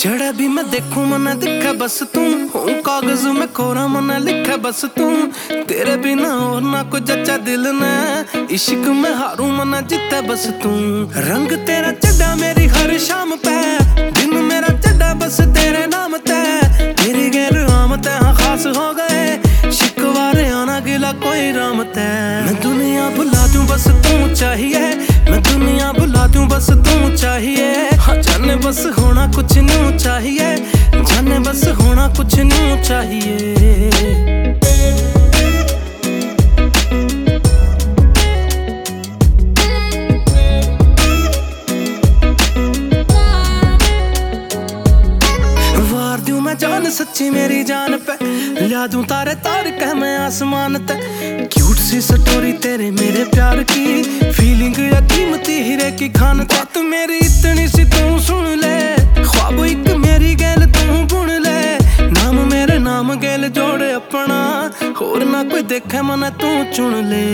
जड़ा भी मैं देखूं मन दिखे बस तू हूँ कागज में कोरा मन लिखे बस तू तेरे बिना और ना कोई जच्चा दिल ने इश्क में हारू मन जीते बस तू रंग तेरा चढ़ा मेरी हर शाम पे दिन मेरा चढ़ा बस तेरे नाम ते तेरी गैर आमत हाँ खास हो गए शिकवारे आना गिला कोई रामत मैं दुनिया भुला दूं बस तू चाहिए मैं दुनिया भुला दूं बस तू चाहिए हाँ जाने बस होना कुछ नहीं चाहिए जाने बस होना कुछ नहीं चाहिए। वार दूं मैं जान सच्ची मेरी जान पे ला दूं तारे तार कह मैं आसमान ते क्यूट सी स्टोरी तेरे मेरे प्यार की फीलिंग या कीमती हीरे की खान बात मेरी इतनी सी तू सुन ले ख्वाब एक मेरी गैल तू बुन ले नाम मेरे नाम गैल जोड़े अपना होर ना कोई देखे मन तू चुन ले।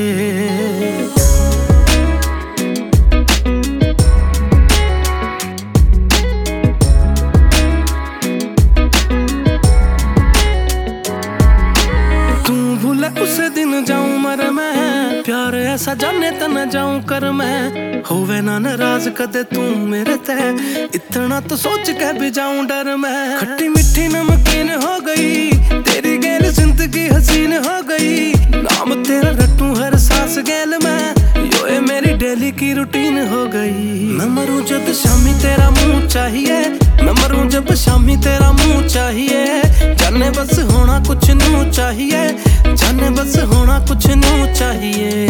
उसे दिन जाऊं मर मैं प्यार ऐसा जाने त न जाऊं कर मैं होवे ना नाराज कदे तू मेरे ते इतना तो सोच के भी जाऊं डर मैं खट्टी मिठी नमकीन हो गई तेरी गैल जिंदगी हसीन हो गई नाम तेरा रटूं हर सांस गैल मैं यो मेरी डेली की रूटीन हो गई मैं मरूं जब शामी तेरा मुंह चाहिए मैं मरूं जब शामी तेरा मुंह चाहिए जाने बस होना कुछ नहीं चाहिए जाने बस होना कुछ नहीं चाहिए।